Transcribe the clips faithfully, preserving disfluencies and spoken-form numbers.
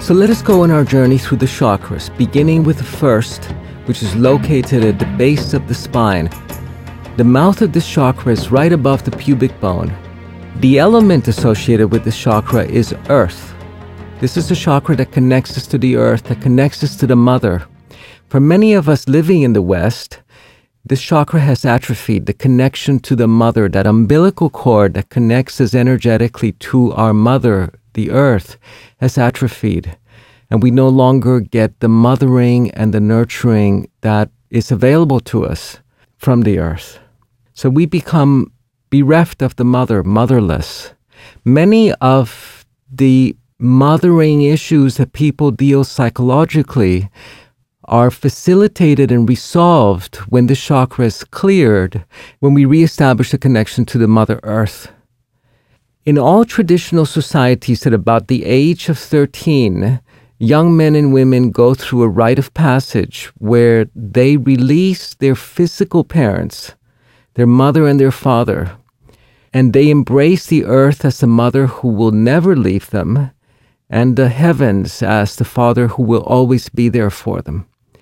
So let us go on our journey through the chakras, beginning with the first, which is located at the base of the spine. The mouth of this chakra is right above the pubic bone. The element associated with this chakra is earth. This is a chakra that connects us to the earth, that connects us to the mother. For many of us living in the West, this chakra has atrophied. The connection to the mother, that umbilical cord that connects us energetically to our mother, the earth, has atrophied. And we no longer get the mothering and the nurturing that is available to us from the earth. So we become bereft of the mother, motherless. Many of the mothering issues that people deal psychologically are facilitated and resolved when the chakra is cleared, when we reestablish a connection to the Mother Earth. In all traditional societies, at about the age of thirteen, young men and women go through a rite of passage where they release their physical parents, their mother and their father, and they embrace the earth as a mother who will never leave them, and the heavens as the father who will always be there for them.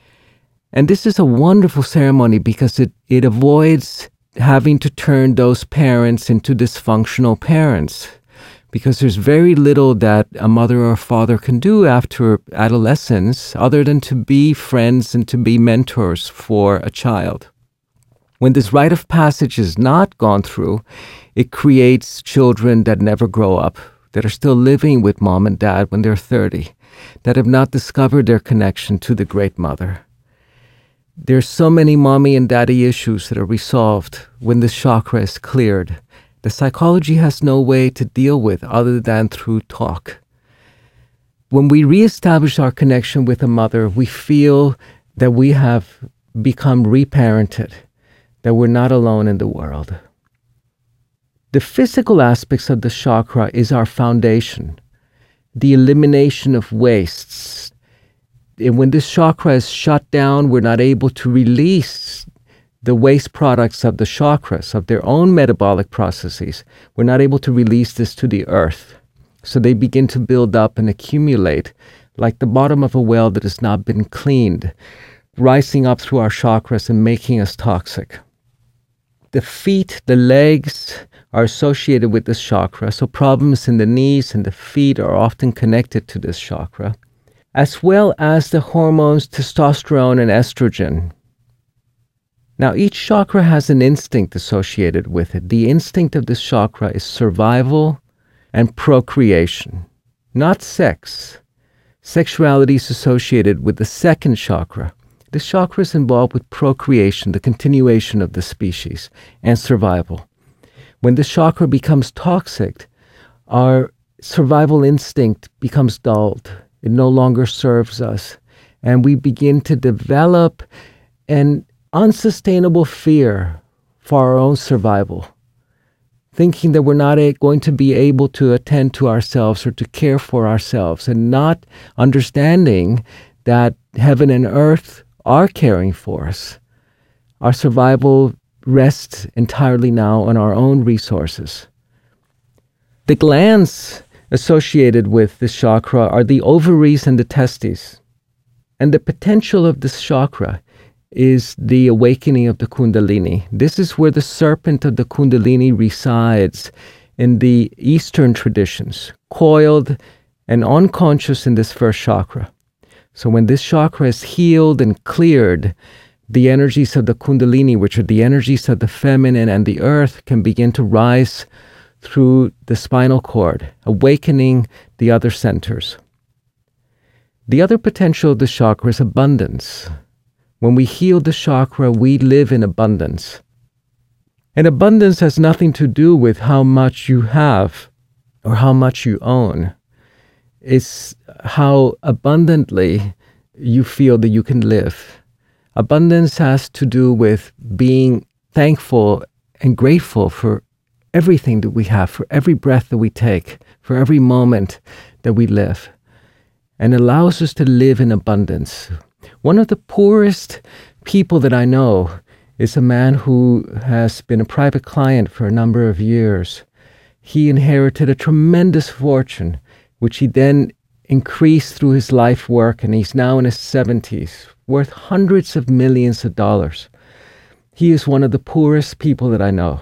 And this is a wonderful ceremony because it, it avoids having to turn those parents into dysfunctional parents, because there's very little that a mother or a father can do after adolescence other than to be friends and to be mentors for a child. When this rite of passage is not gone through, it creates children that never grow up, that are still living with mom and dad when they're thirty, that have not discovered their connection to the Great Mother. There's so many mommy and daddy issues that are resolved when this chakra is cleared. The psychology has no way to deal with other than through talk. When we reestablish our connection with a mother, we feel that we have become reparented, that we're not alone in the world. The physical aspects of the chakra is our foundation, the elimination of wastes. And when this chakra is shut down, we're not able to release the waste products of the chakras, of their own metabolic processes. We're not able to release this to the earth. So they begin to build up and accumulate like the bottom of a well that has not been cleaned, rising up through our chakras and making us toxic. The feet, the legs are associated with this chakra, so problems in the knees and the feet are often connected to this chakra, as well as the hormones testosterone and estrogen. Now, each chakra has an instinct associated with it. The instinct of this chakra is survival and procreation, not sex. Sexuality is associated with the second chakra. This chakra is involved with procreation, the continuation of the species, and survival. When this chakra becomes toxic, our survival instinct becomes dulled. It no longer serves us. And we begin to develop an unsustainable fear for our own survival, thinking that we're not going to be able to attend to ourselves or to care for ourselves, and not understanding that heaven and earth are caring for us. Our survival rests entirely now on our own resources. The glands associated with this chakra are the ovaries and the testes. And the potential of this chakra is the awakening of the Kundalini. This is where the serpent of the Kundalini resides in the Eastern traditions, coiled and unconscious in this first chakra. So when this chakra is healed and cleared, the energies of the Kundalini, which are the energies of the feminine and the earth, can begin to rise through the spinal cord, awakening the other centers. The other potential of the chakra is abundance. When we heal the chakra, we live in abundance. And abundance has nothing to do with how much you have or how much you own. It's how abundantly you feel that you can live. Abundance has to do with being thankful and grateful for everything that we have, for every breath that we take, for every moment that we live, and allows us to live in abundance. One of the poorest people that I know is a man who has been a private client for a number of years. He inherited a tremendous fortune, which he then increased through his life work, and he's now in his seventies, worth hundreds of millions of dollars. He is one of the poorest people that I know.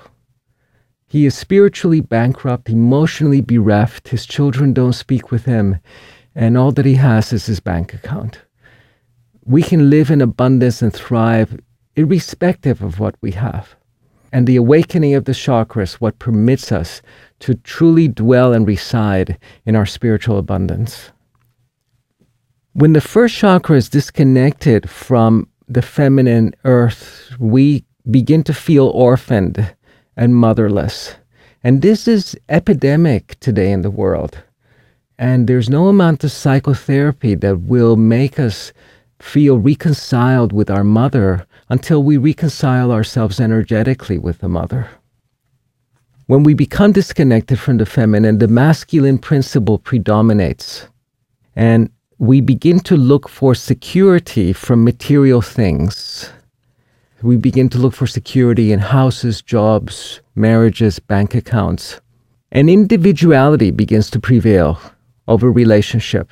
He is spiritually bankrupt, emotionally bereft. His children don't speak with him, and all that he has is his bank account. We can live in abundance and thrive irrespective of what we have. And the awakening of the chakras, what permits us to truly dwell and reside in our spiritual abundance. When the first chakra is disconnected from the feminine earth, we begin to feel orphaned and motherless. And this is epidemic today in the world. And there's no amount of psychotherapy that will make us feel reconciled with our mother until we reconcile ourselves energetically with the mother. When we become disconnected from the feminine, the masculine principle predominates. And we begin to look for security from material things. We begin to look for security in houses, jobs, marriages, bank accounts. And individuality begins to prevail over relationship,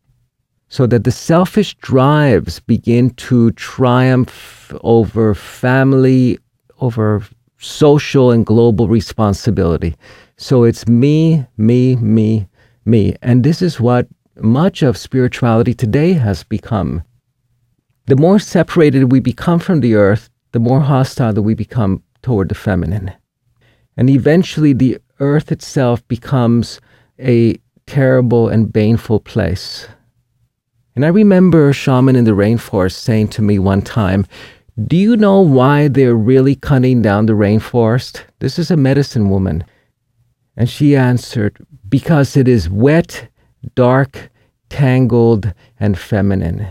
so that the selfish drives begin to triumph over family, over social and global responsibility. So it's me, me, me, me. And this is what much of spirituality today has become. The more separated we become from the earth, the more hostile that we become toward the feminine. And eventually the earth itself becomes a terrible and baneful place. And I remember a shaman in the rainforest saying to me one time, "Do you know why they're really cutting down the rainforest?" This is a medicine woman. And she answered, "Because it is wet, dark, tangled, and feminine."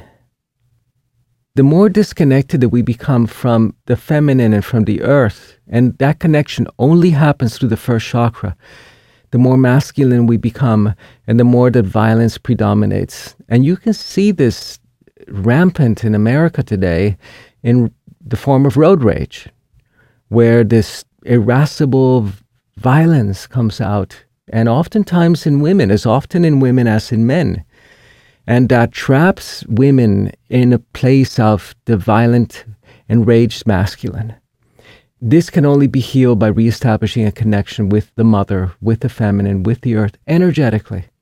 The more disconnected that we become from the feminine and from the earth, and that connection only happens through the first chakra, the more masculine we become, and the more that violence predominates. And you can see this rampant in America today in the form of road rage, where this irascible violence comes out, and oftentimes in women, as often in women as in men. And that traps women in a place of the violent, enraged masculine. This can only be healed by reestablishing a connection with the mother, with the feminine, with the earth, energetically.